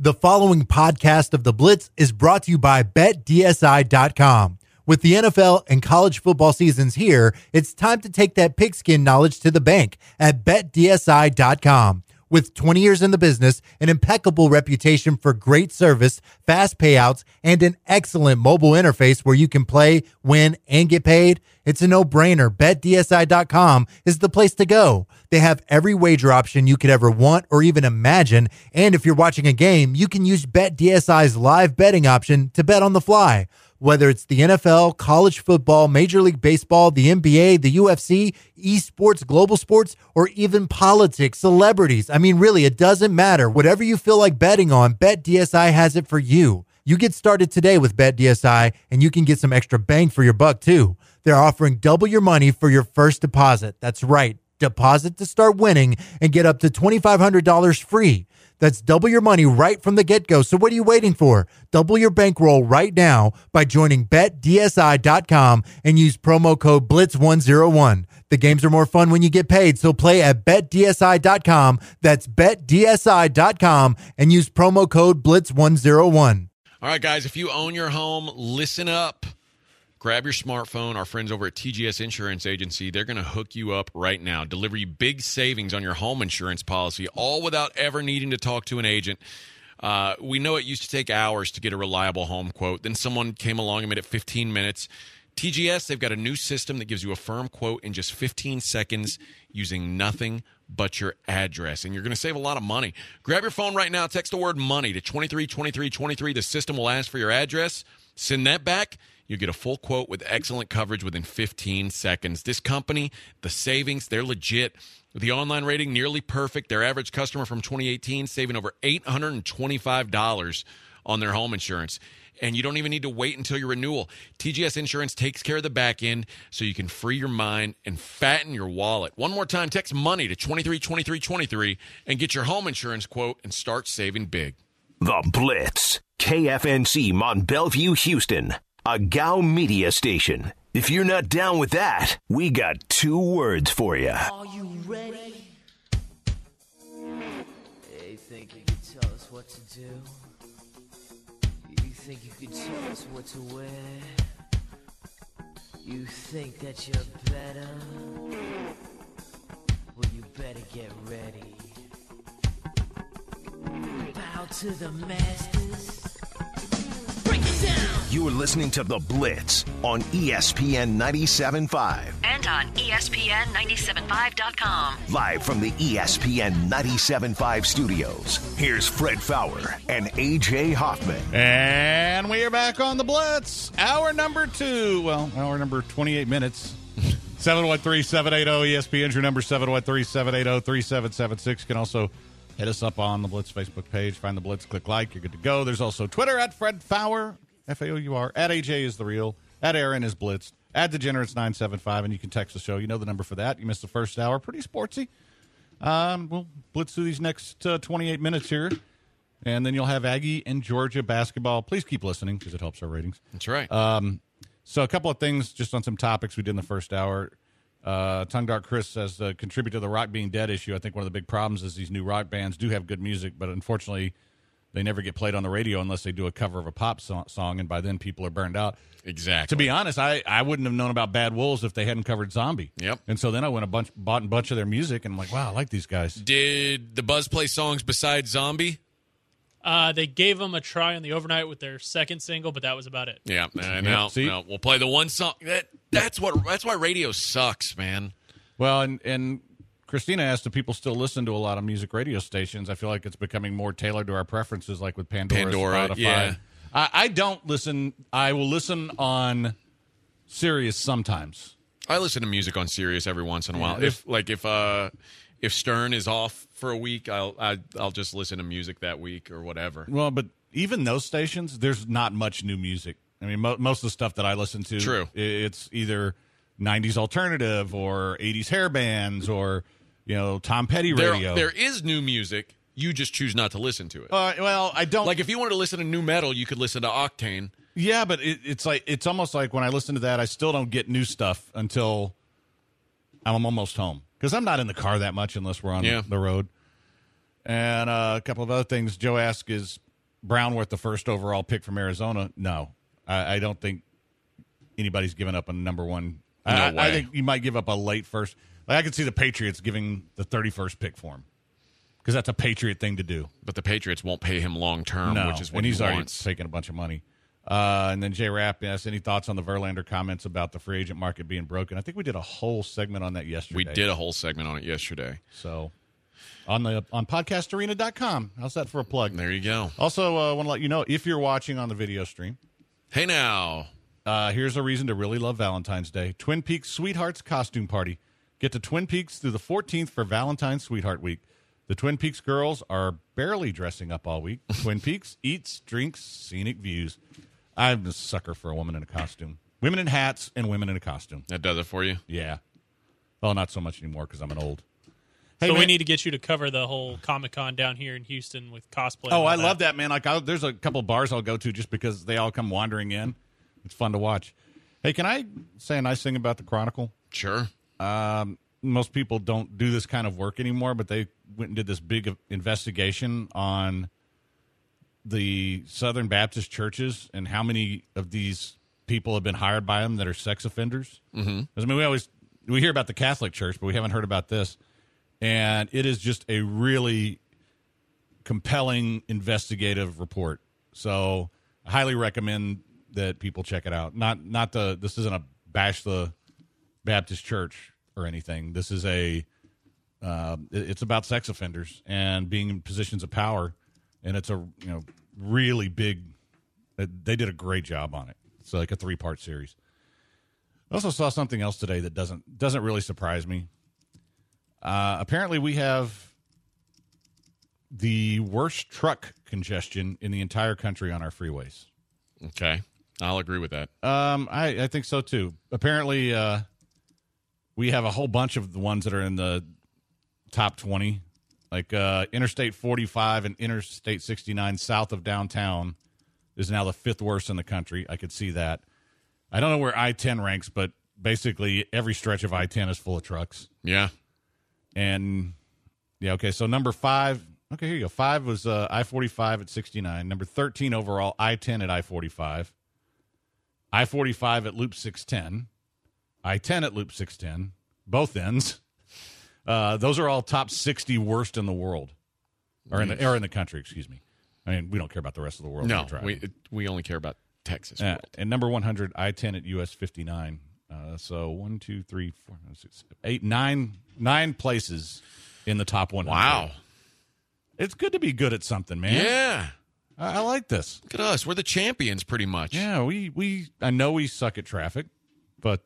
The following podcast of The Blitz is brought to you by BetDSI.com. With the NFL and college football seasons here, it's time to take that pigskin knowledge to the bank at BetDSI.com. With 20 years in the business, an impeccable reputation for great service, fast payouts, and an excellent mobile interface where you can play, win, and get paid, it's a no-brainer. BetDSI.com is the place to go. They have every wager option you could ever want or even imagine, and if you're watching a game, you can use BetDSI's live betting option to bet on the fly. Whether it's the NFL, college football, Major League Baseball, the NBA, the UFC, esports, global sports, or even politics, celebrities. I mean, really, it doesn't matter. Whatever you feel like betting on, BetDSI has it for you. You get started today with BetDSI, and you can get some extra bang for your buck, too. They're offering double your money for your first deposit. That's right. Deposit to start winning and get up to $2,500 free. That's double your money right from the get-go. So what are you waiting for? Double your bankroll right now by joining BetDSI.com and use promo code BLITZ101. The games are more fun when you get paid, so play at BetDSI.com. That's BetDSI.com and use promo code BLITZ101. All right, guys, if you own your home, listen up. Grab your smartphone. Our friends over at TGS Insurance Agency, they're going to hook you up right now, deliver you big savings on your home insurance policy, all without ever needing to talk to an agent. We know it used to take hours to get a reliable home quote. Then someone came along and made it 15 minutes. TGS, they've got a new system that gives you a firm quote in just 15 seconds using nothing but your address. And you're going to save a lot of money. Grab your phone right now. Text the word money to 232323. The system will ask for your address. Send that back. You get a full quote with excellent coverage within 15 seconds. This company, the savings, they're legit. The online rating, nearly perfect. Their average customer from 2018 saving over $825 on their home insurance. And you don't even need to wait until your renewal. TGS Insurance takes care of the back end so you can free your mind and fatten your wallet. One more time, text money to 232323 and get your home insurance quote and start saving big. The Blitz, KFNC Mont Bellevue, Houston. A GOW media station. If you're not down with that, we got two words for you. Are you ready? Hey, think you could tell us what to do? You think you could tell us what to wear? You think that you're better? Well, you better get ready. Bow to the masters. You're listening to The Blitz on ESPN 97.5. And on ESPN975.com. Live from the ESPN 97.5 studios. Here's Fred Faour and AJ Hoffman. And we are back on The Blitz. Hour number 2. Well, hour number 28 minutes. 713-780 ESPN's your number, 713-780-3776. You can also hit us up on the Blitz Facebook page. Find the Blitz, click like. You're good to go. There's also Twitter at Fred Faour, Faour. At AJ is the real. At Aaron is Blitz. At Degenerates975, and you can text the show. You know the number for that. You missed the first hour. Pretty sportsy. We'll blitz through these next 28 minutes here, and then you'll have Aggie and Georgia basketball. Please keep listening because it helps our ratings. That's right. So a couple of things just on some topics we did in the first hour. Tongue Dark Chris says, contribute to the rock being dead issue. I think one of the big problems is these new rock bands do have good music, but unfortunately they never get played on the radio unless they do a cover of a pop song, and by then people are burned out. Exactly. To be honest, I wouldn't have known about Bad Wolves if they hadn't covered Zombie. Yep. And so then I went bought a bunch of their music, and I'm like, wow, I like these guys. Did the Buzz play songs besides Zombie? They gave them a try on the overnight with their second single, but that was about it. Yeah. No, we'll play the one song. That's why radio sucks, man. Well, and Christina asked if people still listen to a lot of music radio stations. I feel like it's becoming more tailored to our preferences, like with Pandora, Spotify. Yeah. I don't listen. I will listen on Sirius sometimes. I listen to music on Sirius every once in a while. If Stern is off for a week, I'll just listen to music that week or whatever. Well, but even those stations, there's not much new music. I mean, most of the stuff that I listen to, True. It's either 90s alternative or 80s hair bands or Tom Petty radio. There is new music. You just choose not to listen to it. Well, I don't. Like if you wanted to listen to new metal, you could listen to Octane. Yeah, but it's almost like when I listen to that, I still don't get new stuff until I'm almost home. Because I'm not in the car that much unless we're on the road. And a couple of other things Joe asked is, Brown worth the first overall pick from Arizona? No. I don't think anybody's given up a number one. No way. I think you might give up a late first. Like, I could see the Patriots giving the 31st pick for him because that's a Patriot thing to do. But the Patriots won't pay him long term, No, which is what and he he's already wants. taking a bunch of money. And then Jay Rapp asked, any thoughts on the Verlander comments about the free agent market being broken? I think we did a whole segment on that yesterday. We did a whole segment on it yesterday. So on podcastarena.com. How's that for a plug? There you go. Also, want to let you know, if you're watching on the video stream, Hey now. here's a reason to really love Valentine's Day. Twin Peaks Sweethearts Costume Party. Get to Twin Peaks through the 14th for Valentine's Sweetheart Week. The Twin Peaks girls are barely dressing up all week. Twin Peaks eats, drinks, scenic views. I'm a sucker for a woman in a costume. Women in hats and women in a costume. That does it for you? Yeah. Well, not so much anymore because I'm an old. Hey, So we man. need to get you to cover the whole Comic-Con down here in Houston with cosplay. Oh, and all I love that, man. Like, there's a couple bars I'll go to just because they all come wandering in. It's fun to watch. Hey, can I say a nice thing about the Chronicle? Sure. Most people don't do this kind of work anymore, but they went and did this big investigation on the Southern Baptist churches and how many of these people have been hired by them that are sex offenders. Mm-hmm. I mean, we hear about the Catholic Church, but we haven't heard about this. And it is just a really compelling investigative report. So I highly recommend that people check it out. This isn't a bash the Baptist Church or anything. This is it's about sex offenders and being in positions of power, and it's a really big. They did a great job on it. It's like a 3-part series. I also saw something else today that doesn't really surprise me. Apparently, we have the worst truck congestion in the entire country on our freeways. Okay. I'll agree with that. I think so too. Apparently, we have a whole bunch of the ones that are in the top 20, like Interstate 45 and Interstate 69 south of downtown is now the 5th worst in the country. I could see that. I don't know where I-10 ranks, but basically every stretch of I-10 is full of trucks. Yeah. And yeah, okay. So number 5. Okay, here you go. 5 was I-45 at 69. Number 13 overall, I-10 at I-45. I-45 at Loop 610. I-10 at Loop 610. Both ends. Those are all top 60 worst in the world, or in the country. Excuse me. I mean, we don't care about the rest of the world. No, we only care about Texas. And number 100, I-10 at US 59. So 1, 2, 3, 4, 5, 6, 7, 8, 9 places in the top 100. Wow. It's good to be good at something, man. Yeah. I like this. Look at us. We're the champions pretty much. Yeah, I know we suck at traffic, but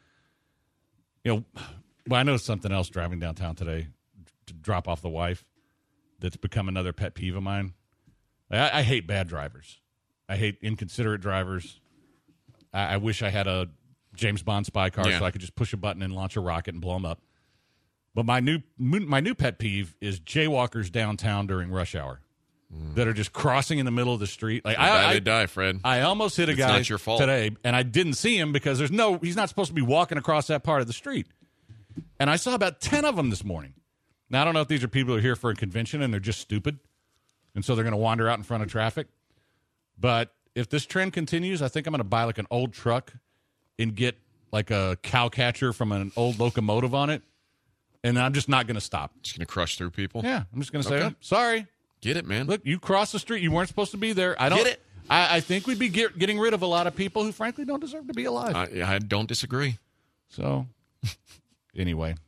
I know something else driving downtown today to drop off the wife that's become another pet peeve of mine. I hate bad drivers. I hate inconsiderate drivers. I wish I had a James Bond spy car so I could just push a button and launch a rocket and blow them up. But my new pet peeve is jaywalkers downtown during rush hour that are just crossing in the middle of the street. Like they die, Fred. I almost hit a guy not your fault. today, and I didn't see him because he's not supposed to be walking across that part of the street. And I saw about 10 of them this morning. Now, I don't know if these are people who are here for a convention and they're just stupid, and so they're going to wander out in front of traffic. But if this trend continues, I think I'm going to buy like an old truck and get like a cow catcher from an old locomotive on it, and I'm just not going to stop. Just going to crush through people? Yeah, I'm just going to say, Okay. oh, sorry. Get it, man. Look, you crossed the street. You weren't supposed to be there. I don't Get it. I think we'd be getting rid of a lot of people who, frankly, don't deserve to be alive. I don't disagree. So, anyway,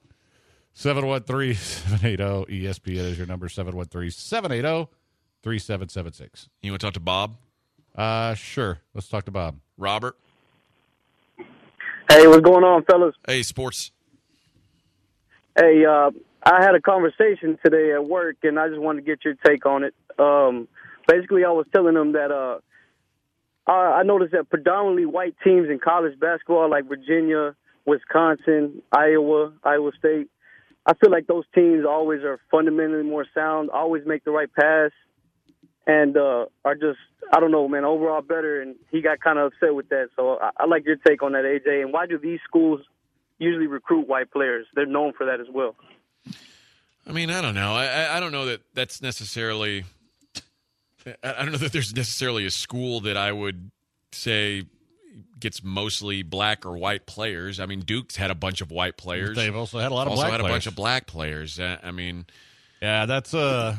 713-780-ESPN is your number, 713-780-3776. You want to talk to Bob? Sure. Let's talk to Bob. Robert? Hey, what's going on, fellas? Hey, sports. Hey, I had a conversation today at work, and I just wanted to get your take on it. Basically, I was telling them that I noticed that predominantly white teams in college basketball, like Virginia, Wisconsin, Iowa State, I feel like those teams always are fundamentally more sound, always make the right pass, and are just, I don't know, man, overall better. And he got kind of upset with that. So I like your take on that, AJ. And why do these schools usually recruit white players? They're known for that as well. I mean, I don't know. I don't know that that's necessarily I don't know that there's necessarily a school that I would say gets mostly black or white players. I mean, Duke's had a bunch of white players. They've also had a lot of also black had players. a bunch of black players. I mean, yeah, that's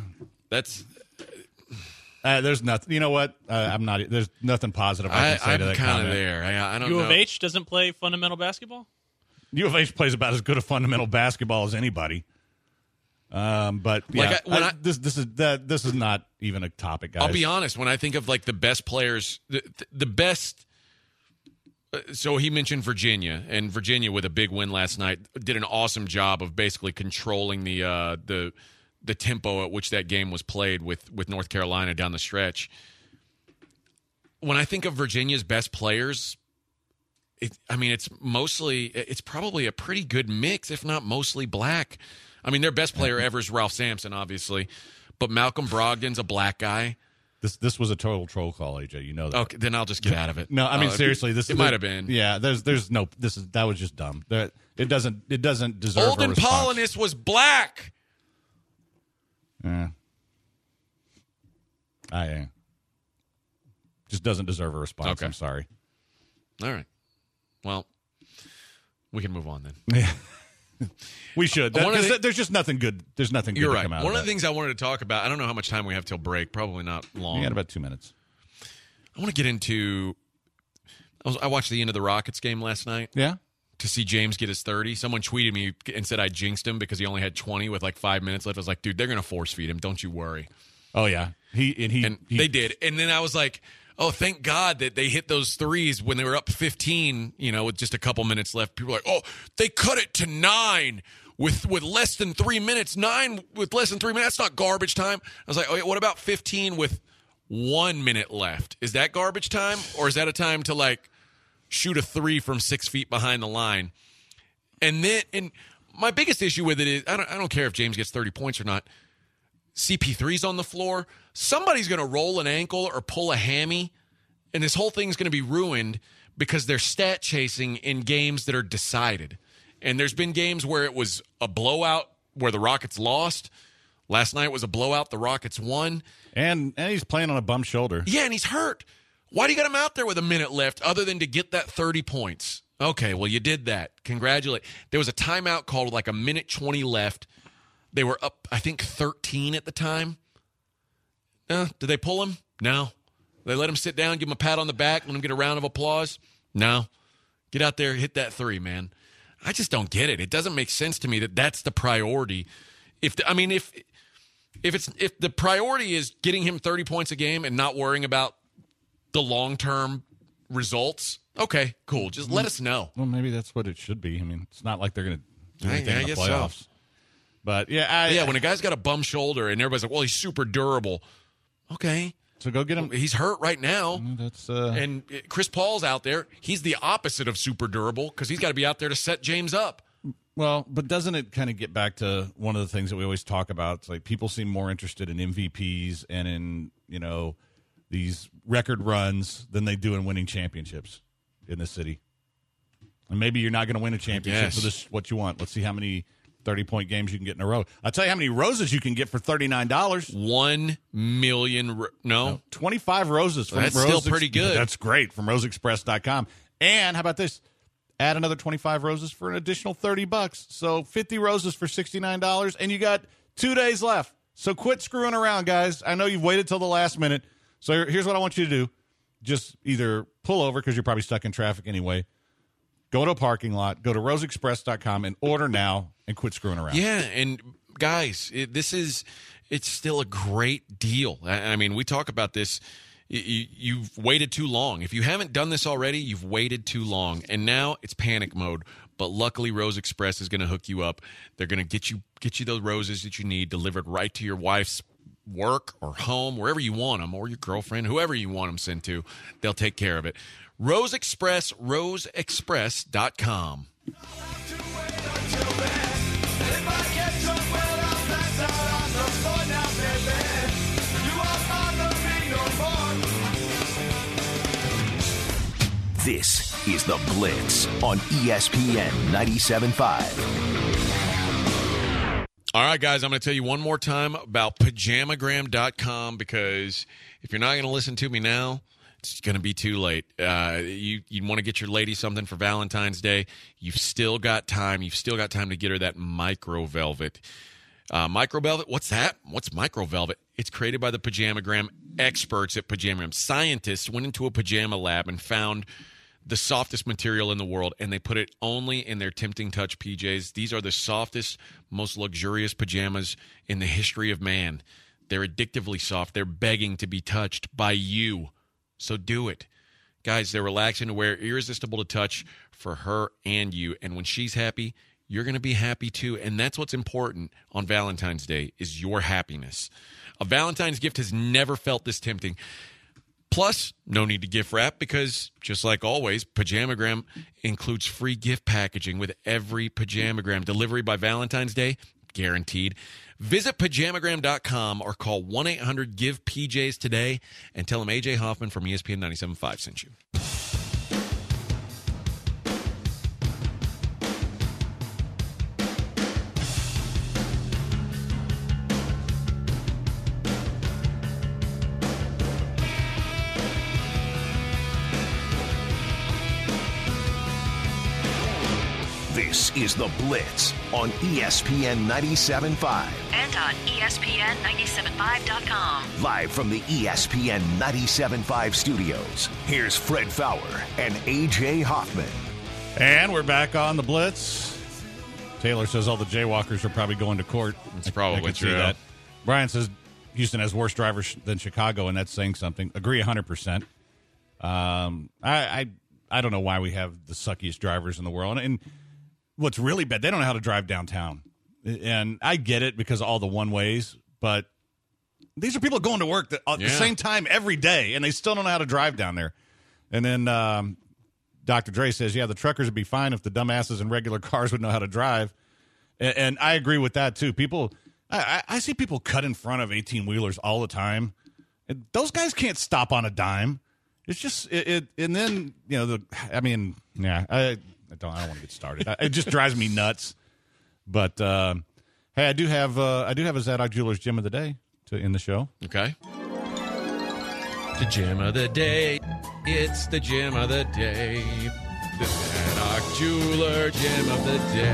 there's nothing. You know what? I'm not. There's nothing positive I can say to that kind of comment. there. I don't U know. of H doesn't play fundamental basketball? U of H plays about as good a fundamental basketball as anybody. But yeah, this is not even a topic, guys. I'll be honest. When I think of like the best players, the best. So he mentioned Virginia, and Virginia with a big win last night did an awesome job of basically controlling the tempo at which that game was played with North Carolina down the stretch. When I think of Virginia's best players, it's probably a pretty good mix, if not mostly black. I mean, their best player ever is Ralph Sampson, obviously, but Malcolm Brogdon's a black guy. This was a total troll call, AJ. You know that. Okay, then I'll just get out of it. No, I mean seriously, it might have been. Yeah, there's no. That was just dumb. It doesn't deserve Olden a response. Polynis was black. Yeah. Just doesn't deserve a response. Okay. I'm sorry. All right. Well, we can move on then. Yeah. We should. There's just nothing good. There's nothing good You're to right. come out One of of the things I wanted to talk about, I don't know how much time we have till break. Probably not long. You got about 2 minutes. I want to get into. I watched the end of the Rockets game last night. Yeah. To see James get his 30. Someone tweeted me and said I jinxed him because he only had 20 with like 5 minutes left. I was like, dude, they're going to force feed him. Don't you worry. Oh yeah. They did. And then I was like, oh, thank God that they hit those threes when they were up 15, with just a couple minutes left. People are like, oh, they cut it to 9 with less than 3 minutes. 9 with less than 3 minutes. That's not garbage time. I was like, oh, yeah, what about 15 with 1 minute left? Is that garbage time? Or is that a time to like shoot a 3 from 6 feet behind the line? And my biggest issue with it is I don't care if James gets 30 points or not. CP3's on the floor. Somebody's going to roll an ankle or pull a hammy, and this whole thing's going to be ruined because they're stat chasing in games that are decided. And there's been games where it was a blowout where the Rockets lost. Last night was a blowout. The Rockets won. And he's playing on a bum shoulder. Yeah, and he's hurt. Why do you got him out there with a minute left other than to get that 30 points? Okay, well, you did that. Congratulate. There was a timeout called with like a minute 20 left. They were up, I think, 13 at the time. Did they pull him? No. They let him sit down, give him a pat on the back, let him get a round of applause? No. Get out there, hit that 3, man. I just don't get it. It doesn't make sense to me that that's the priority. If the priority is getting him 30 points a game and not worrying about the long-term results, okay, cool. Just let us know. Well, maybe that's what it should be. I mean, it's not like they're going to do anything in the guess playoffs. So. But yeah, when a guy's got a bum shoulder and everybody's like, well, he's super durable. Okay. So go get him. He's hurt right now. That's and Chris Paul's out there. He's the opposite of super durable because he's got to be out there to set James up. Well, but doesn't it kind of get back to one of the things that we always talk about? It's like people seem more interested in MVPs and in, these record runs than they do in winning championships in this city. And maybe you're not going to win a championship, so this is what you want. Let's see how many 30-point games you can get in a row. I'll tell you how many roses you can get for $39. 1 million. No, 25 roses. From That's Rose still pretty good. That's great from roseexpress.com. And how about this? Add another 25 roses for an additional $30. So 50 roses for $69, and you got 2 days left. So quit screwing around, guys. I know you've waited till the last minute. So here's what I want you to do. Just either pull over because you're probably stuck in traffic anyway. Go to a parking lot, go to roseexpress.com and order now and quit screwing around. Yeah, and guys, it's still a great deal. I mean, we talk about this. You've waited too long. If you haven't done this already, you've waited too long. And now it's panic mode. But luckily, Rose Express is going to hook you up. They're going to get you those roses that you need delivered right to your wife's work or home, wherever you want them, or your girlfriend, whoever you want them sent to. They'll take care of it. Rose Express, roseexpress.com. This is The Blitz on ESPN 97.5. All right, guys, I'm going to tell you one more time about pajamagram.com, because if you're not going to listen to me now, it's going to be too late. You want to get your lady something for Valentine's Day. You've still got time. You've still got time to get her that micro velvet. Micro velvet, what's that? What's micro velvet? It's created by the Pajamagram experts at Pajamagram. Scientists went into a pajama lab and found the softest material in the world, and they put it only in their Tempting Touch PJs. These are the softest, most luxurious pajamas in the history of man. They're addictively soft. They're begging to be touched by you. So do it. Guys, they're relaxing to wear, irresistible to touch for her and you. And when she's happy, you're going to be happy too. And that's what's important on Valentine's Day, is your happiness. A Valentine's gift has never felt this tempting. Plus, no need to gift wrap, because just like always, Pajamagram includes free gift packaging with every Pajamagram. Delivery by Valentine's Day, guaranteed. Visit pajamagram.com or call 1-800-GIVE-PJs today and tell them AJ Hoffman from ESPN 97.5 sent you. This is The Blitz on ESPN 97.5. And on ESPN 97.5.com. Live from the ESPN 97.5 studios, here's Fred Fowler and AJ Hoffman. And we're back on The Blitz. Taylor says all the jaywalkers are probably going to court. It's probably I can true. see that. Brian says Houston has worse drivers than Chicago, and that's saying something. Agree 100%. I don't know why we have the suckiest drivers in the world. And what's really bad, they don't know how to drive downtown. And I get it because of all the one-ways, but these are people going to work at the same time every day, and they still don't know how to drive down there. And then Dr. Dre says, the truckers would be fine if the dumbasses in regular cars would know how to drive. And I agree with that, too. People, I see people cut in front of 18-wheelers all the time. And those guys can't stop on a dime. It's just, and then, I don't want to get started. It just drives me nuts. But hey, I do have a Zadok Jewelers Gem of the Day to end the show. Okay. The gem of the day. It's the gem of the day. The Zadok Jeweler Gem of the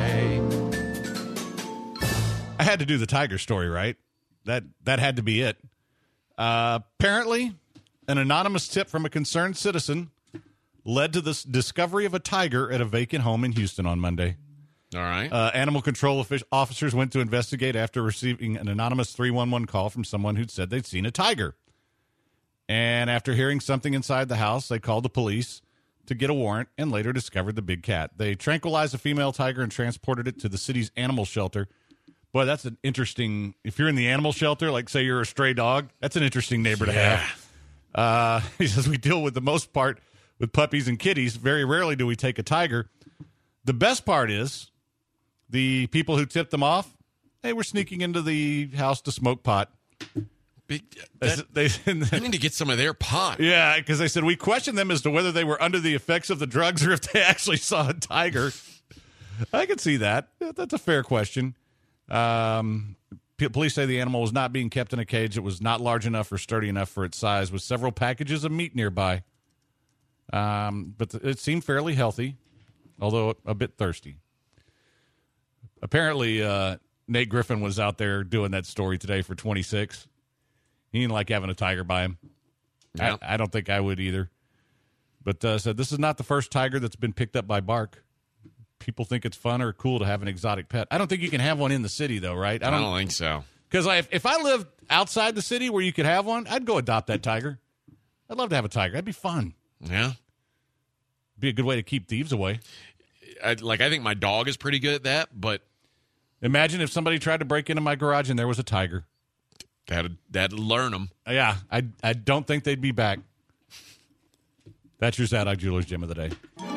day. I had to do the tiger story, right? That had to be it. Apparently, an anonymous tip from a concerned citizen led to the discovery of a tiger at a vacant home in Houston on Monday. All right. Animal control officers went to investigate after receiving an anonymous 311 call from someone who'd said they'd seen a tiger. And after hearing something inside the house, they called the police to get a warrant and later discovered the big cat. They tranquilized a female tiger and transported it to the city's animal shelter. Boy, that's an interesting, if you're in the animal shelter, like say you're a stray dog, that's an interesting neighbor to have. He says, we deal with the most part with puppies and kitties. Very rarely do we take a tiger. The best part is the people who tipped them off, they were sneaking into the house to smoke pot. They need to get some of their pot. Yeah, because they said we questioned them as to whether they were under the effects of the drugs or if they actually saw a tiger. I can see that. That's a fair question. Police say the animal was not being kept in a cage. It was not large enough or sturdy enough for its size, with several packages of meat nearby. But it seemed fairly healthy, although a bit thirsty. Apparently, Nate Griffin was out there doing that story today for 26. He didn't like having a tiger by him. Yeah. I don't think I would either. But said this is not the first tiger that's been picked up by Bark. People think it's fun or cool to have an exotic pet. I don't think you can have one in the city, though, right? I don't think so. Because if I lived outside the city where you could have one, I'd go adopt that tiger. I'd love to have a tiger. That'd be fun. Yeah. Be a good way to keep thieves away. I think my dog is pretty good at that, but imagine if somebody tried to break into my garage and there was a tiger. That'd learn them. Yeah, I don't think they'd be back. That's your Zadok Jewelers Gem of the Day.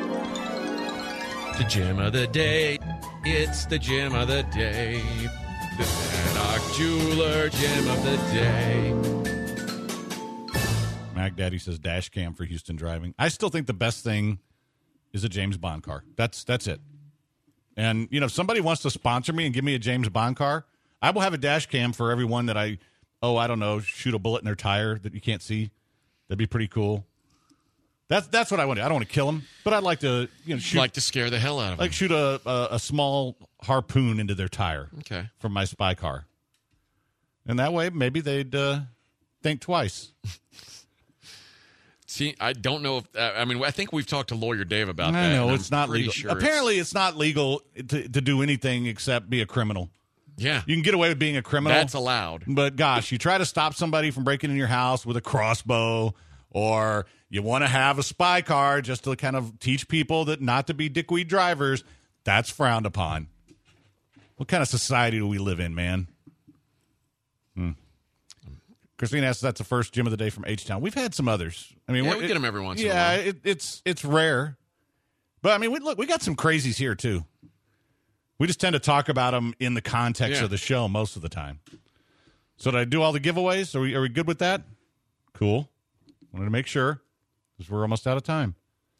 The gem of the day. It's the gem of the day. The Zadok Jeweler Gem of the day. Mac Daddy says dash cam for Houston driving. I still think the best thing is a James Bond car. That's it. And, if somebody wants to sponsor me and give me a James Bond car, I will have a dash cam for everyone that I don't know, shoot a bullet in their tire that you can't see. That'd be pretty cool. That's what I want to do. I don't want to kill them, but I'd like to, shoot. Like to scare the hell out of them. Like shoot a small harpoon into their tire. Okay. From my spy car. And that way, maybe they'd think twice. See, I don't know if I think we've talked to Lawyer Dave about that. I know, and it's not legal. Sure Apparently, it's not legal to do anything except be a criminal. Yeah. You can get away with being a criminal. That's allowed. But gosh, you try to stop somebody from breaking in your house with a crossbow, or you want to have a spy car just to kind of teach people that not to be dickweed drivers, that's frowned upon. What kind of society do we live in, man? Christine asks, that's the first gym of the day from H-Town. We've had some others. I mean, we get them every once in a while. Yeah, it's rare. But, I mean, we got some crazies here, too. We just tend to talk about them in the context of the show most of the time. So did I do all the giveaways? Are we good with that? Cool. Wanted to make sure, because we're almost out of time.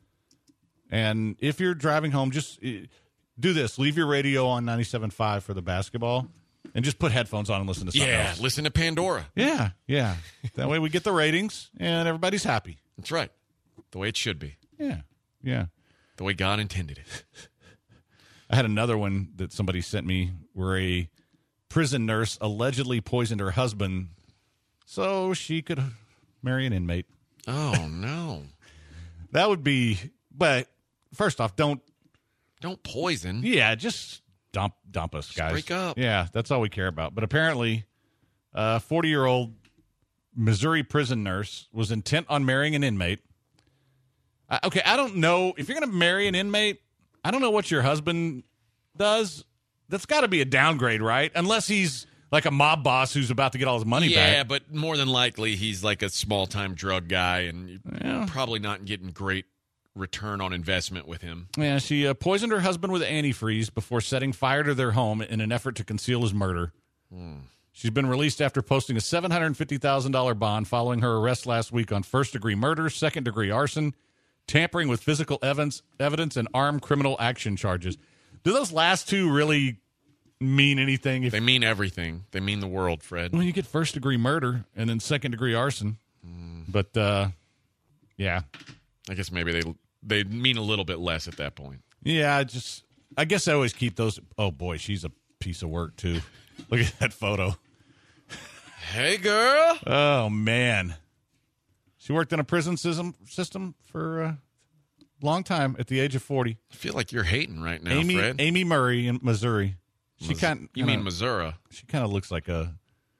And if you're driving home, just do this. Leave your radio on 97.5 for the basketball. And just put headphones on and listen to something else. Yeah, listen to Pandora. Yeah. That way we get the ratings and everybody's happy. That's right. The way it should be. Yeah. The way God intended it. I had another one that somebody sent me where a prison nurse allegedly poisoned her husband so she could marry an inmate. Oh, no. That would be, but first off, don't poison. Yeah, just dump us, guys. Break up. Yeah, that's all we care about. But apparently, a 40-year-old Missouri prison nurse was intent on marrying an inmate. Okay, I don't know. If you're going to marry an inmate, I don't know what your husband does. That's got to be a downgrade, right? Unless he's like a mob boss who's about to get all his money back. Yeah, but more than likely, he's like a small-time drug guy, and you're probably not getting great return on investment with him. Yeah, she poisoned her husband with antifreeze before setting fire to their home in an effort to conceal his murder. She's been released after posting a $750,000 bond following her arrest last week on first-degree murder, second-degree arson, tampering with physical evidence, and armed criminal action charges. Do those last two really mean anything? They mean everything. They mean the world, Fred. Well, you get first-degree murder and then second-degree arson. But, yeah. I guess maybe they mean a little bit less at that point. Yeah, I guess I always keep those. Oh, boy, she's a piece of work, too. Look at that photo. Hey, girl. Oh, man. She worked in a prison system for a long time at the age of 40. I feel like you're hating right now, Fred. Amy Murray in Missouri. You mean Missouri? She kind of looks like a...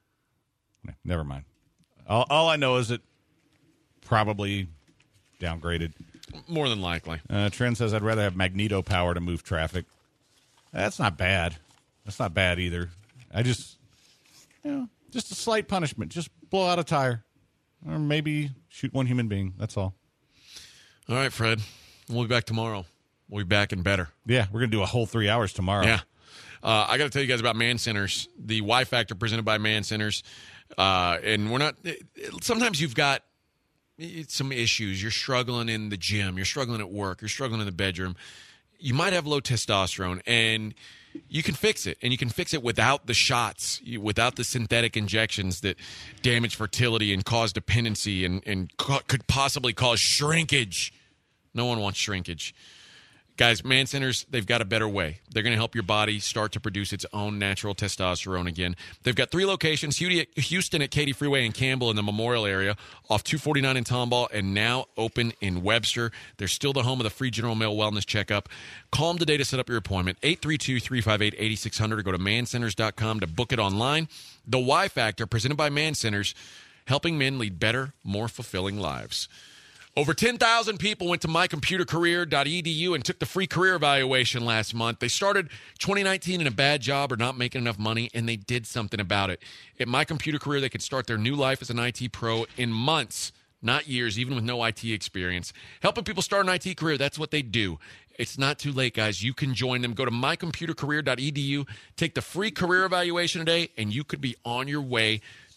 Never mind. All I know is it probably downgraded. More than likely. Trent says, I'd rather have magneto power to move traffic. That's not bad. That's not bad either. I just a slight punishment. Just blow out a tire. Or maybe shoot one human being. That's all. All right, Fred. We'll be back tomorrow. We'll be back and better. Yeah, we're going to do a whole 3 hours tomorrow. Yeah. I got to tell you guys about Man Centers, the Y Factor presented by Man Centers. And we're not – sometimes you've got some issues. You're struggling in the gym. You're struggling at work. You're struggling in the bedroom. You might have low testosterone, and you can fix it. And you can fix it without the shots, without the synthetic injections that damage fertility and cause dependency and could possibly cause shrinkage. No one wants shrinkage. Guys, Man Centers, they've got a better way. They're going to help your body start to produce its own natural testosterone again. They've got 3 locations, Houston at Katy Freeway and Campbell in the Memorial area, off 249 in Tomball, and now open in Webster. They're still the home of the free General Mail Wellness Checkup. Call them today to set up your appointment, 832-358-8600, or go to mancenters.com to book it online. The Y Factor, presented by Man Centers, helping men lead better, more fulfilling lives. Over 10,000 people went to mycomputercareer.edu and took the free career evaluation last month. They started 2019 in a bad job or not making enough money, and they did something about it. At My Computer Career, they could start their new life as an IT pro in months, not years, even with no IT experience. Helping people start an IT career, that's what they do. It's not too late, guys. You can join them. Go to mycomputercareer.edu, take the free career evaluation today, and you could be on your way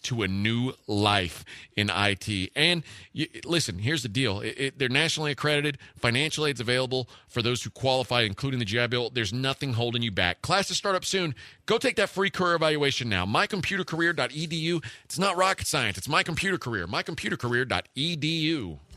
to a new life in IT. And listen, here's the deal. They're nationally accredited. Financial aid's available for those who qualify, including the GI Bill. There's nothing holding you back. Classes start up soon. Go take that free career evaluation now. mycomputercareer.edu. It's not rocket science. It's My Computer Career. mycomputercareer.edu.